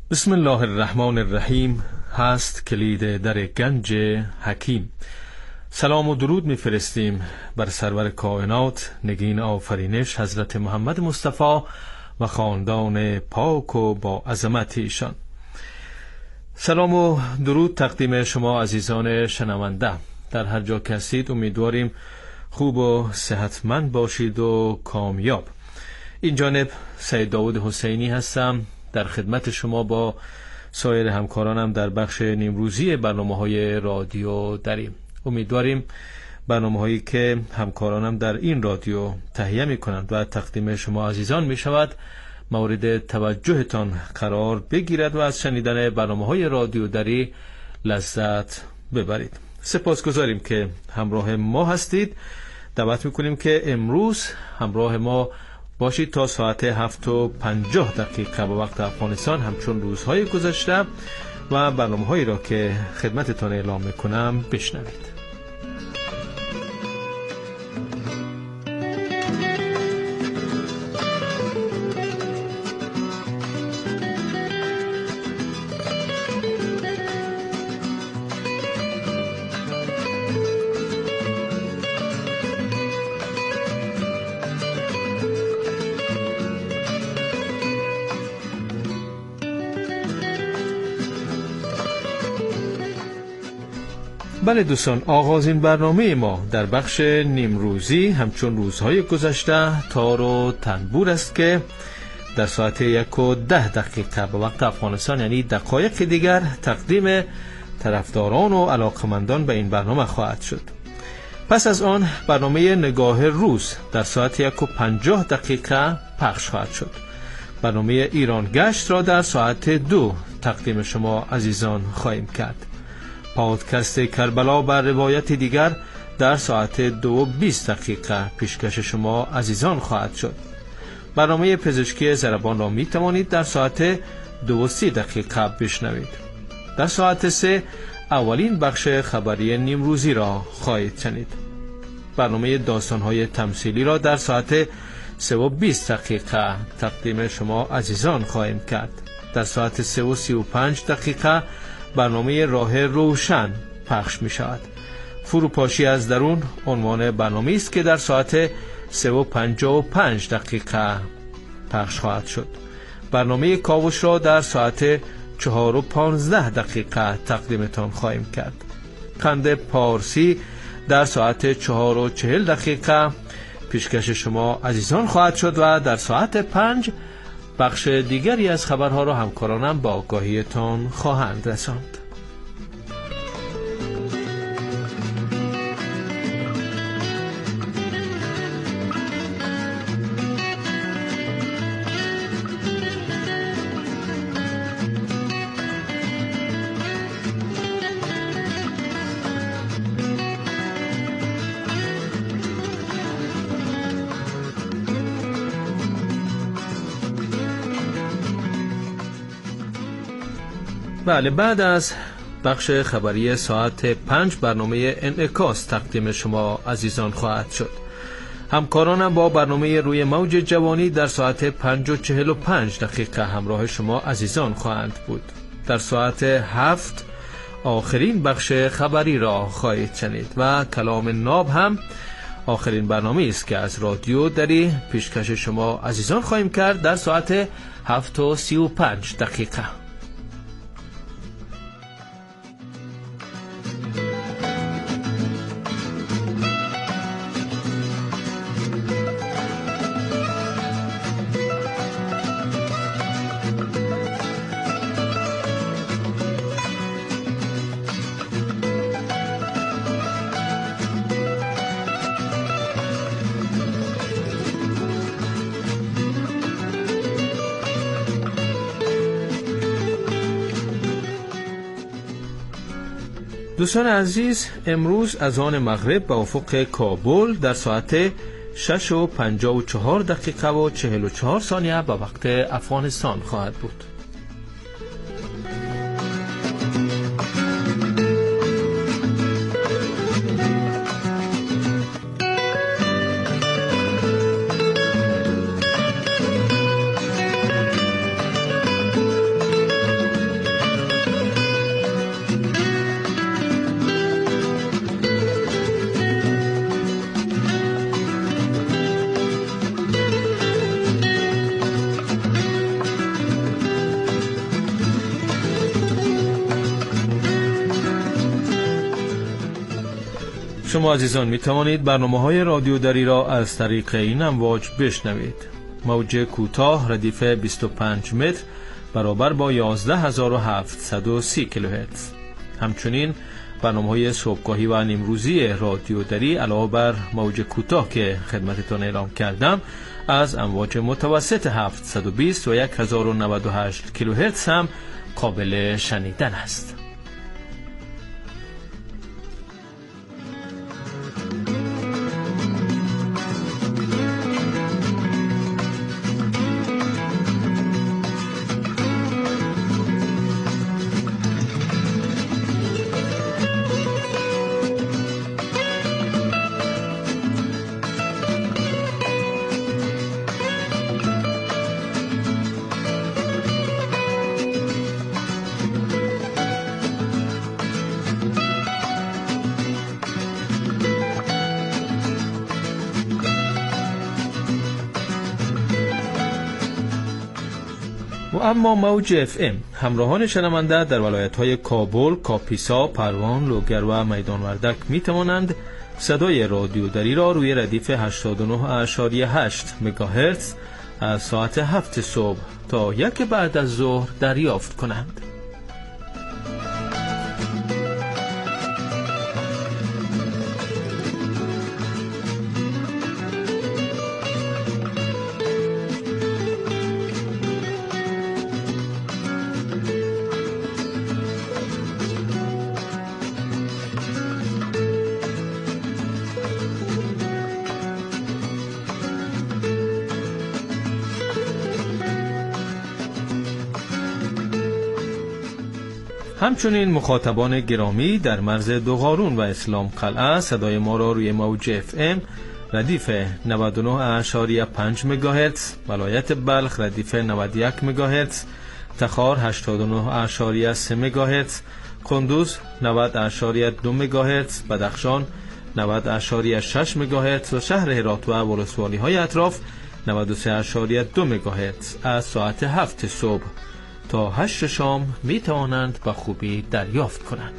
بسم الله الرحمن الرحیم. هست کلید در گنج حکیم. سلام و درود میفرستیم بر سرور کائنات، نگین آفرینش حضرت محمد مصطفی و خاندان پاک و با عظمت ایشان. سلام و درود تقدیم شما عزیزان شنونده در هر جا که هستید. امیدواریم خوب و صحتمند باشید و کامیاب. این جانب سید داود حسینی هستم در خدمت شما با سایر همکارانم در بخش نیمروزی برنامه‌های رادیو داریم. امیدواریم برنامه‌هایی که همکارانم در این رادیو تهیه می‌کنند و تقدیم شما عزیزان می‌شود مورد توجهتان قرار بگیرد و از شنیدن برنامه‌های رادیو داری لذت ببرید. سپاسگزاریم که همراه ما هستید. دعوت می‌کنیم که امروز همراه ما باشید تا ساعت 7:50 به وقت افغانستان، همچون روزهای گذشته، و برنامه‌هایی را که خدمتتان اعلام میکنم بشنوید. بله دوستان، آغاز این برنامه ما در بخش نیمروزی همچون روزهای گذشته تار و تنبور است که در ساعت 1:10 به وقت افغانستان، یعنی دقایق دیگر، تقدیم طرفداران و علاقمندان به این برنامه خواهد شد. پس از آن برنامه نگاه روز در ساعت 1:50 پخش خواهد شد. برنامه ایران گشت را در ساعت 2 تقدیم شما عزیزان خواهیم کرد. پادکست کربلا بر روایت دیگر در ساعت 2:20 پیشکش شما عزیزان خواهد شد. برنامه پزشکی ضربان را می توانید در ساعت 2:30 بشنوید. در ساعت 3 اولین بخش خبری نیمروزی را خواهید شنید. برنامه داستان‌های تمثیلی را در ساعت 3:20 تقدیم شما عزیزان خواهیم کرد. در ساعت 3:35 برنامه راه روشن پخش می شود. فروپاشی از درون عنوان برنامه است که در ساعت 3:55 پخش خواهد شد. برنامه کاوش را در ساعت 4:15 تقدیمتان خواهیم کرد. خنده پارسی در ساعت 4:40 پیشکش شما عزیزان خواهد شد و در ساعت 5 بخش دیگری از خبرها را همکارانم با آگاهیتان خواهند رساند. بله، بعد از بخش خبری ساعت 5 برنامه انعکاس تقدیم شما عزیزان خواهد شد. همکارانم با برنامه روی موج جوانی در ساعت 5:45 همراه شما عزیزان خواهند بود. در ساعت 7 آخرین بخش خبری را خواهید شنید و کلام ناب هم آخرین برنامه است که از رادیو دری پیشکش شما عزیزان خواهیم کرد در ساعت 7:35. دوستان عزیز، امروز از آن مغرب به افق کابل در ساعت 6:54 و 44 ثانیه به وقت افغانستان خواهد بود. شما عزیزان می توانید برنامه‌های رادیو دری را از طریق این امواج بشنوید. موج کوتاه ردیف 25 متر برابر با 11730 کیلوهرتز. همچنین برنامه‌های صبحگاهی و نیمروزی رادیو دری علاوه بر موج کوتاه که خدمتتان اعلام کردم از امواج متوسط 720 و 1098 کیلوهرتز هم قابل شنیدن است. و اما موج FM همراهان شنونده در ولایت‌های کابل، کاپیسا، پروان، لوگر و میدان وردک می توانند صدای رادیو دری را روی ردیف 89.8 مگاهرتز از ساعت 7 صبح تا 1 بعد از ظهر دریافت کنند. همچنین مخاطبان گرامی در مرز دوغارون و اسلام قلعه صدای ما را روی موج FM ردیف 99.5 مگاهرتز، ولایت بلخ ردیف 91 مگاهرتز، تخار 89.3 مگاهرتز، کندوز 90.2 مگاهرتز، بدخشان 90.6 مگاهرتز و شهر هرات و ولسوالی های اطراف 93.2 مگاهرتز از ساعت 7 صبح تا 8 شام می توانند به خوبی دریافت کنند.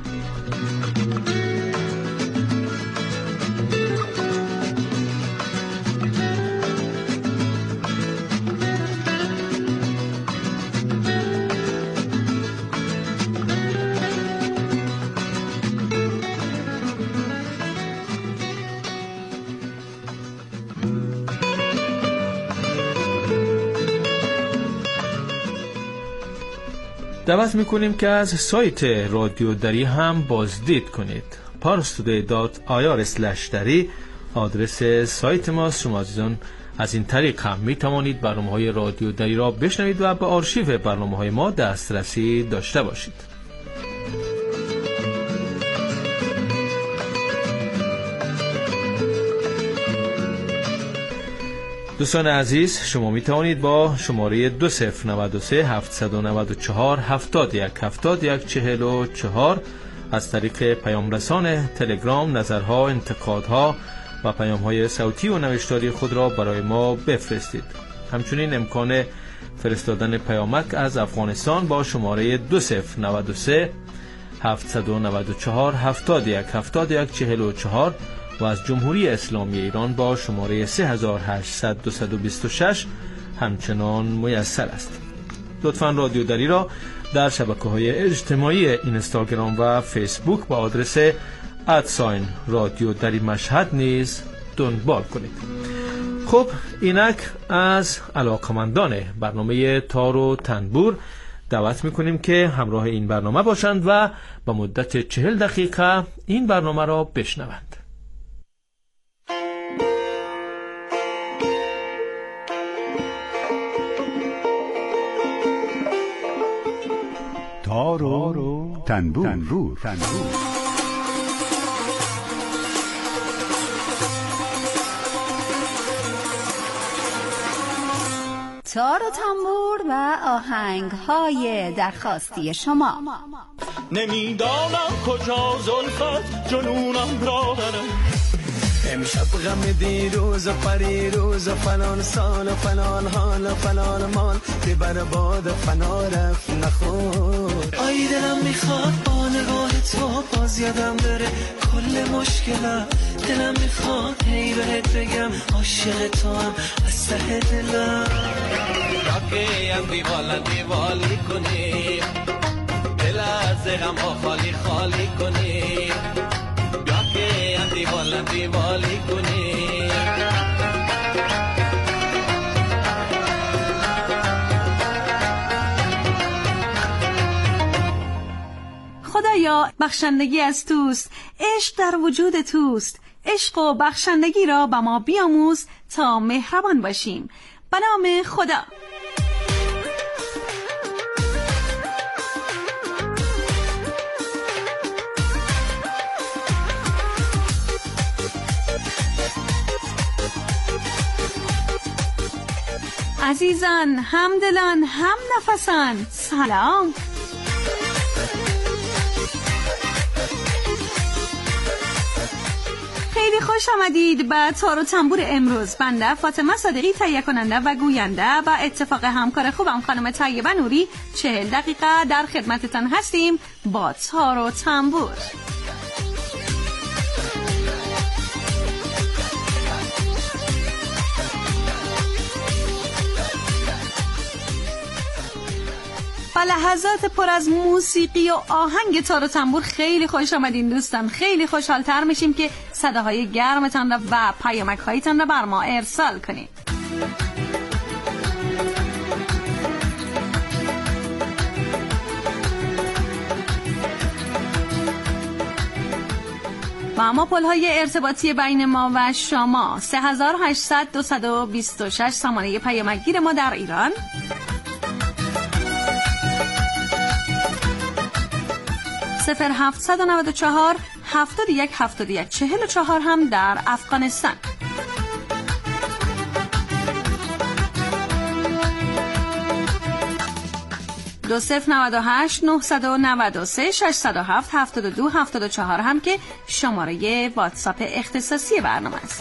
دعوت میکنیم که از سایت رادیو دری هم بازدید کنید. parstoday.ir/dari آدرس سایت ماست. شما عزیزان از این طریق هم میتوانید برنامه‌های رادیو دری را بشنوید و به آرشیو برنامه‌های ما دسترسی داشته باشید. دوستان عزیز، شما می توانید با شماره 2093 794 71 71 44 از طریق پیام رسان تلگرام نظرها، انتقادها و پیام‌های صوتی و نوشتاری خود را برای ما بفرستید. همچنین امکان فرستادن پیامک از افغانستان با شماره 2093 794 71 71 44 و از جمهوری اسلامی ایران با شماره 3800 همچنان میسر است. لطفاً رادیو دری را در شبکه‌های اجتماعی اینستاگرام و فیسبوک با آدرس @رادیو دری مشهد نیز دنبال کنید. خب اینک از علاقمندان برنامه تار و تنبور دعوت میکنیم که همراه این برنامه باشند و با مدت 40 دقیقه این برنامه را بشنوند. تار و تنبور. تار و تنبور و آهنگ‌های درخواستی شما. نمیدانم کجا زلفت جنونم را برم، امشب غم دیروز و پریروز و فلان سال و فلان حال و فلان مال ببر باد فنا رفت نخور. آی دلم میخواد با نگاه تو باز یادم بره کل مشکلم. دلم میخواد هی بهت بگم عاشق تو هم از ته دلم. راکی هم دیوالی کنی دل از غم ها خالی خالی کنی. راکی هم دیوالی کنی. خدایا بخشندگی از توست، عشق در وجود توست. عشق و بخشندگی را به ما بیاموز تا مهربان باشیم. به نام خدا. عزیزان، همدلان، هم نفسان، سلام. خیلی خوش آمدید به تار و تنبور امروز. بنده فاطمه صادقی تهیه کننده و گوینده و اتفاق همکار خوبم خانم طیبه نوری 40 دقیقه در خدمتتان هستیم با تار و تنبور. با لحظات پر از موسیقی و آهنگ تار و تنبور خیلی خوش آمدین دوستان. خیلی خوشحال‌تر میشیم که صداهای گرمتان را و پیامک‌هایتان را بر ما ارسال کنید. و اما پل‌های ارتباطی بین ما و شما 3800 226 سامانه پیامک‌گیر ما در ایران، 0794 71 71 44 هم در افغانستان. دو 098 993 607 72 74 هم که شماره واتساپ اختصاصی برنامه است.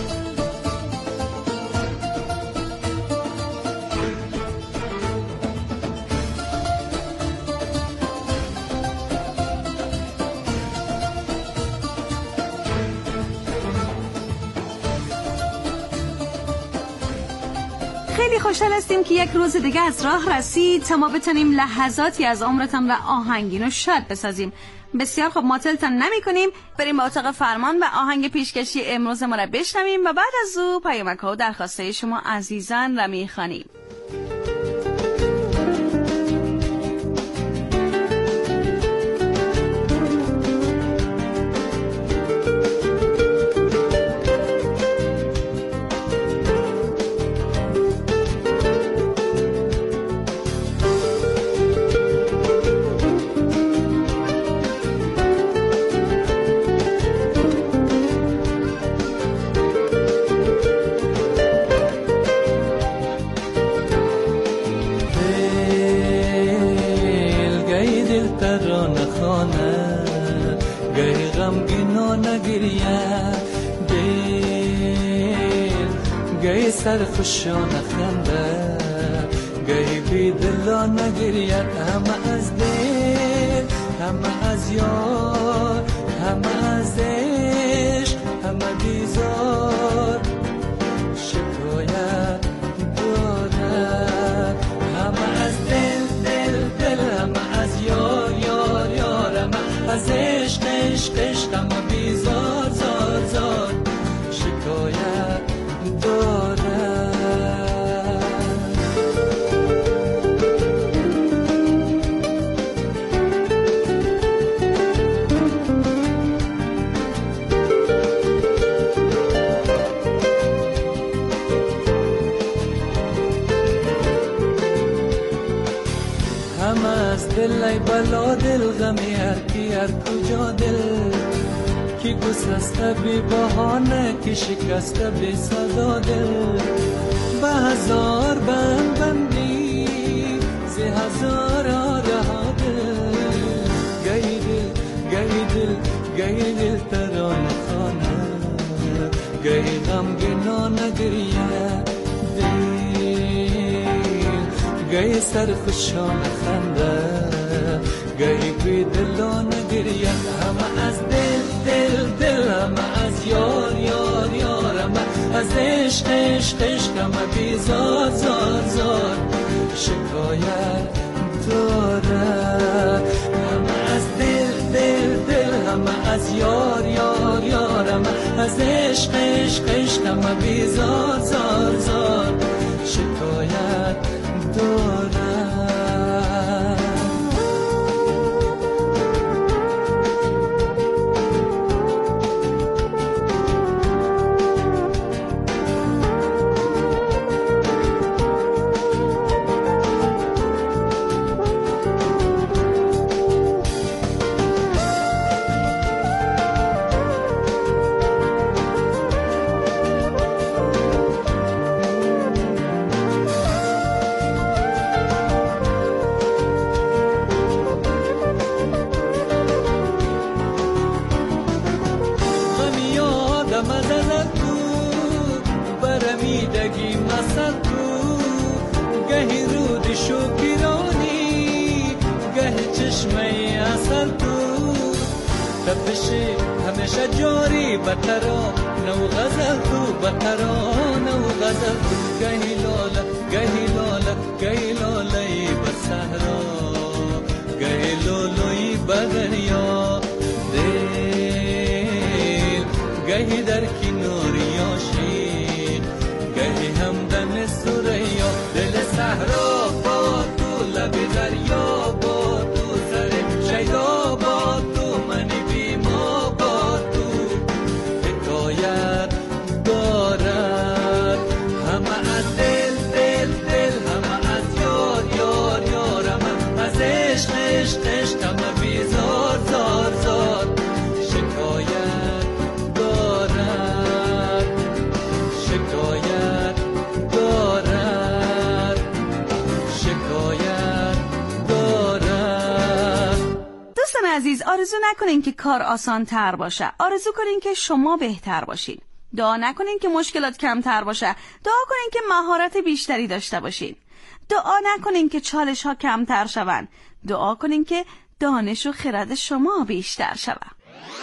خیلی خوشحال هستیم که یک روز دیگه از راه رسید تا ما بتونیم لحظاتی از عمرتان و آهنگین رو شاد بسازیم. بسیار خوب، معطلتان نمی کنیم، بریم با اتاق فرمان و آهنگ پیشکشی امروز ما را بشنویم و بعد از او پیامک‌ها و درخواست‌های شما عزیزان را می‌خوانیم. سر خوشا نخنده گهی بی دلا نگرید، همه از دل، همه از یار، همه از عشق، همه بیزار شکایت دارد. همه از دل دل دل، همه از یار یار یار، همه از عشق عشق عشق، همه بیزار زار زار شکایت دارد. دل ای بلا دل غمی هر کی هر کجا دل کی گسسته بی بهانه کی شکسته بی صدا دل به هزار بند بندی زی هزار رها دل گی دل گی دل گی دل ترانه خانه سرخوشان خنده گهی بی دلان گریه همه از دل همه از یار همه از عشق همه بی زار شکایت داره همه از دل همه از یار همه از عشق همه بی زار شکایت داره. برمیدگی مثل تو گهی رود شکرانی گهی چشمه اصل تو تپش همیشه جاری بطرا نو غزل تو بطرا نو غزل تو گهی لالایی بسهرا گهی لالایی بدریا دل گهی در کناری آشی گهی همدم سریا دل صحرا با تو لب دریا با تو سر شیدا با تو منی بیما با تو حکایت دارد همه از دل همه از یار همه از عشق همه بیزار زار شکایت دارد شکایت دارد. دوستان عزیز، آرزو نکنین که کار آسان تر باشه، آرزو کنین که شما بهتر باشین. دعا نکنین که مشکلات کمتر باشه، دعا کنین که مهارت بیشتری داشته باشین. دعا نکنین که چالش ها کمتر شون، دعا کنین که دانش و خرد شما بیشتر شود.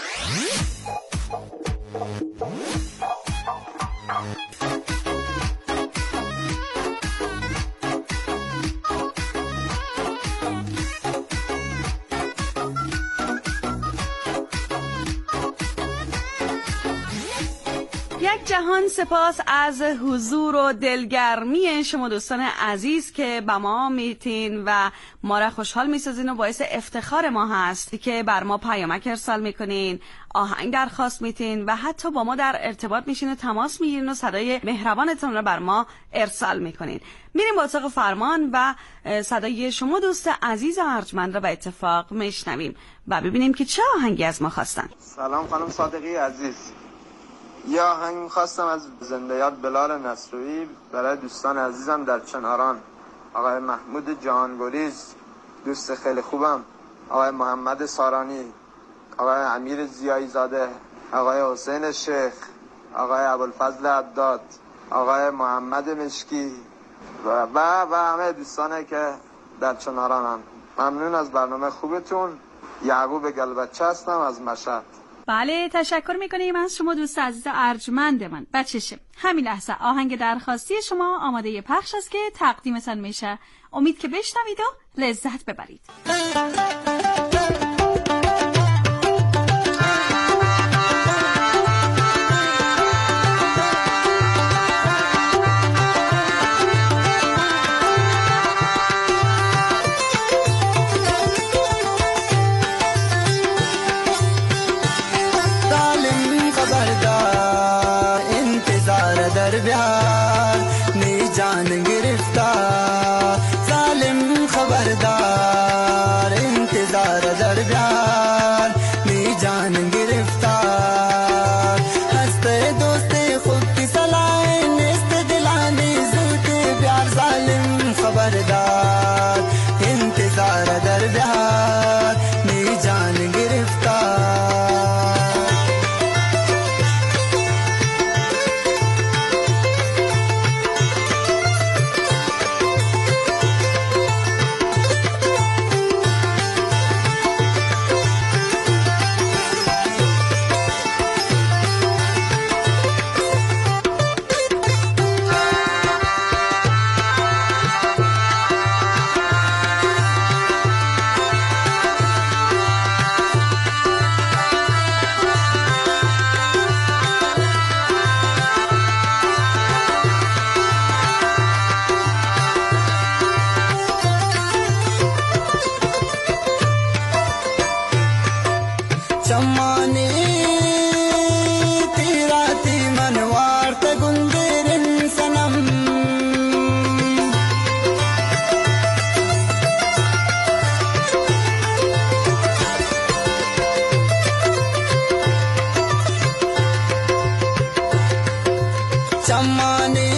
یک جهان سپاس از حضور و دلگرمی شما دوستان عزیز که با ما میتین و ما را خوشحال میسازین و باعث افتخار ما هست که بر ما پیامک ارسال میکنین، آهنگ درخواست میتین و حتی با ما در ارتباط میشین و تماس میگیرین و صدای مهربانتون را بر ما ارسال میکنین. میریم با اتاق فرمان و صدای شما دوست عزیز و ارجمند را به اتفاق میشنویم و ببینیم که چه آهنگی از ما خواستن. سلام خانم صادقی عزیز، یه آهنگ می‌خواستم از زنده یاد بلال نصروی برای دوستان عزیزم در چناران، آقای محمود جهانگریز دوست خیلی خوبم، آقای محمد سارانی، آقای امیر زیایی زاده، آقای حسین شیخ، آقای ابوالفضل عبداد، آقای محمد مشکی و همه دوستانی که در چنارانم. ممنون از برنامه خوبتون. یعقوب گلبچه هستم از مشهد. بله، تشکر میکنیم از شما دوست عزیز ارجمند من. بچشه همین لحظه آهنگ درخواستی شما آماده پخش است که تقدیمتان میشه. امید که بشنوید و لذت ببرید. Sammani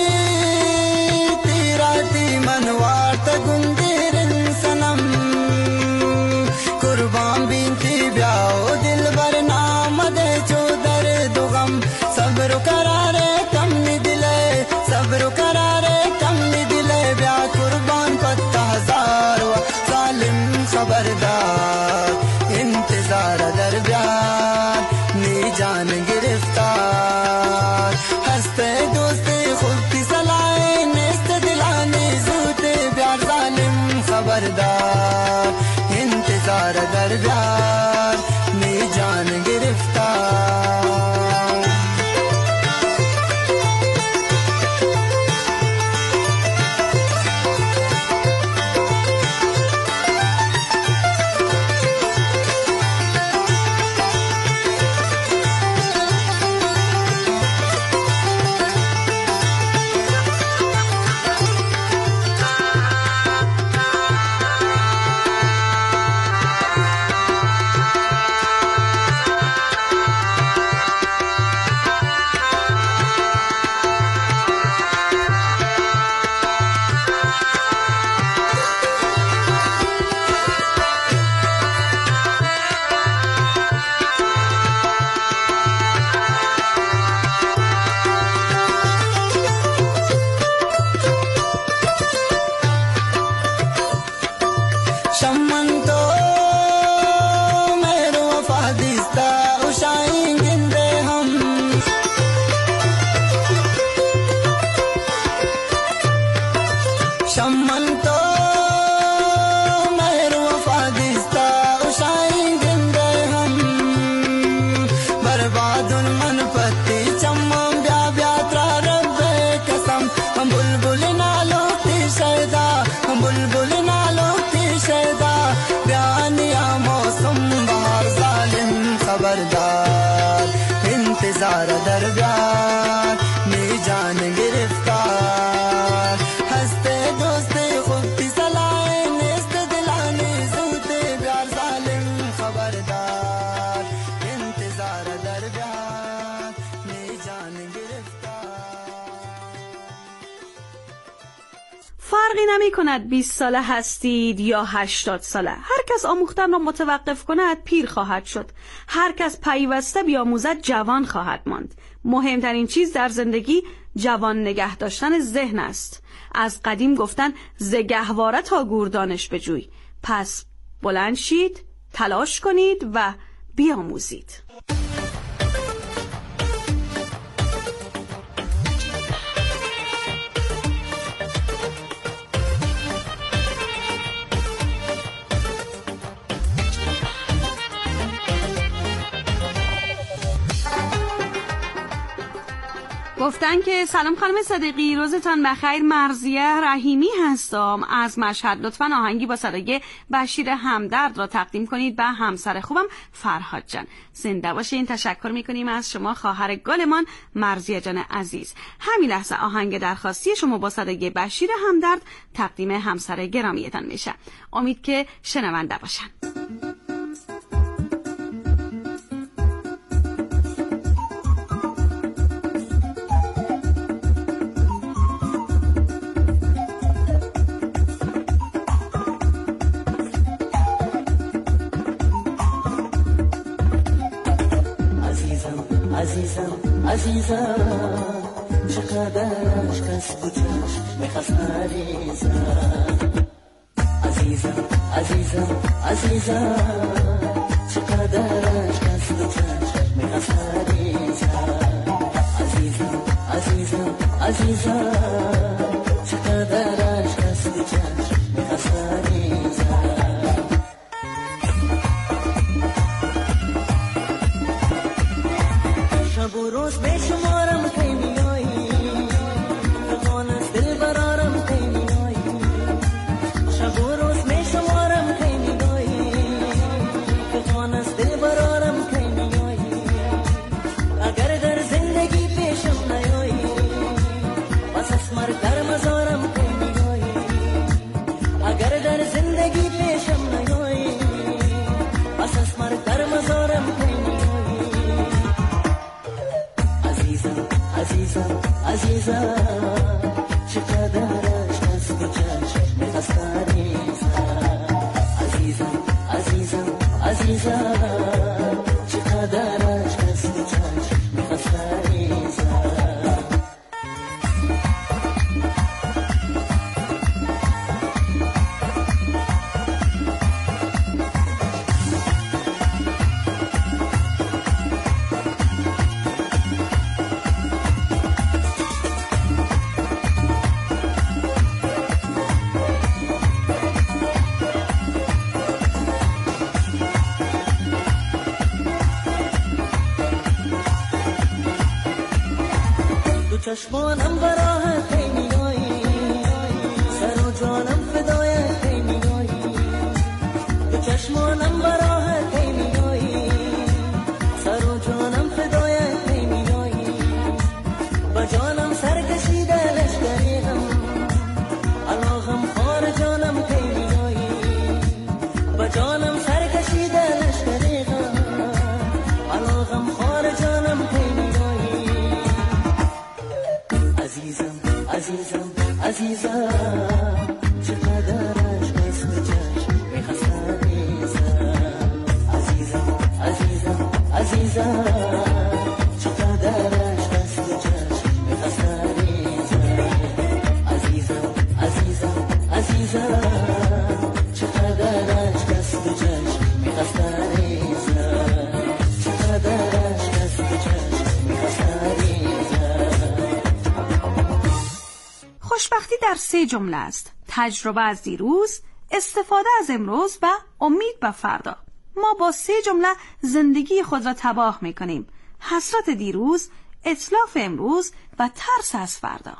tirati manwata gundirin sanam Kurban binti byao dilbar naam de chodar dugam sabr karare kamni dile sabr karare kamni dile bya kurban patta hazar wa zalim khabardar intizar dar byar ni jaan giriftar haste doste khud ki salaye nest dilane zute byar zalim khabardar intizar dar byar ni jaan giriftar Shamanto mero wafadista ushainginde hum Shamanto mero wafadista ushainginde hum barbadun man patti chammam bya bya tra rabbe kasam hum bulbul nalokti shayda hum bulbul nalokti shayda byaniya mausum bahar zalim khabardar intizar dar byar ni jaan giriftar haste doste khud ki salaye nest dilane zute byar zalim khabardar intizar dar byar ni jaan giriftar فرقی نمی کند 20 ساله هستید یا 80 ساله. هر کس آموختن را متوقف کند پیر خواهد شد. هر کس پیوسته بیاموزد جوان خواهد ماند. مهمترین چیز در زندگی جوان نگه داشتن ذهن است. از قدیم گفتن ز گهواره تا گوردانش بجوی. پس بلند شید، تلاش کنید و بیاموزید. گفتن که سلام خانم صدیقی، روزتان بخیر. مرضیه رحیمی هستم از مشهد. لطفاً آهنگی با صدای بشیر همدرد را تقدیم کنید به همسر خوبم فرهاد جان. زنده باشین. تشکر میکنیم از شما خواهر گلمان مرضیه جان عزیز. همین لحظه آهنگ درخواستی شما با صدای بشیر همدرد تقدیم همسر گرامیتان میشه. امید که شنونده باشن. عزیزم چقدر عشق است تو چشم میخواست عزیزم چقدر عشق است تو چشم میخواست عزیزم چقدر عشق است تو چشم میخواست شب و روز به شمارم کی میایی فغان از دل برارم کی میایی شب و روز به شمارم کی میایی فغان از دل برارم کی میایی اگر در زندگی پیشم نیایی بس از مرگ در مزارم کی میایی اگر در زندگی پیشم نیایی بس از مرگ در مزارم کی میایی عزیزم عزیزم چقدرش دست و چشم میخواست عزیزم عزیزم عزیزم چقدرش دست و چشم میخواست چشمانم براه خیمیایی سر و جانم فدای خیمیایی دو چشمانم براه خیمیایی سر و جانم فدای خیمیایی با جانم سر کشیده لشکریم علاقم خار جانم خیمیایی با جانم سر کشیده لشکریم علاقم خار جانم خیمیایی عزیزم عزیزم عزیزم چقدرش دست و چشم میخواست عزیزم عزیزم عزیزم چقدرش دست و چشم میخواست عزیزم عزیزم عزیزم چقدرش دست و چشم میخواست چقدرش دست و چشم میخواست. خوشبختی در 3 جمله است: تجربه از دیروز، استفاده از امروز و امید به فردا. ما با 3 جمله زندگی خود را تباه می‌کنیم: حسرت دیروز، اتلاف امروز و ترس از فردا.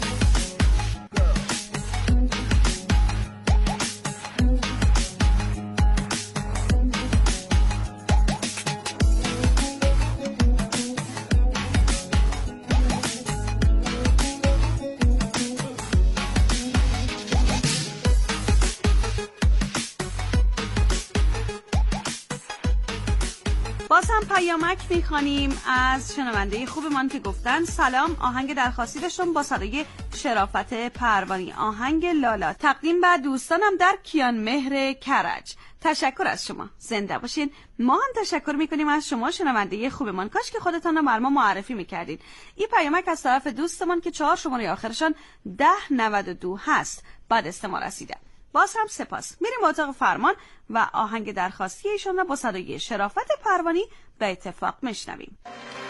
باز هم پیامک میخوانیم از شنونده خوبمان که گفتن سلام، آهنگ درخواستی داشتم با صدای شرافت پروانی، آهنگ لالا، تقدیم به دوستانم در کیان مهر کرج. تشکر از شما، زنده باشین. ما هم تشکر میکنیم از شما شنونده خوبمان. کاش که خودتان رو بر ما معرفی میکردین. این پیامک از طرف دوستمان که 4 شماره آخرشان 1092 هست بعد از ما رسیده. باز هم سپاس. میریم اتاق فرمان و آهنگ درخواستی ایشان را با صدای شرافت پروانی به اتفاق میشنویم.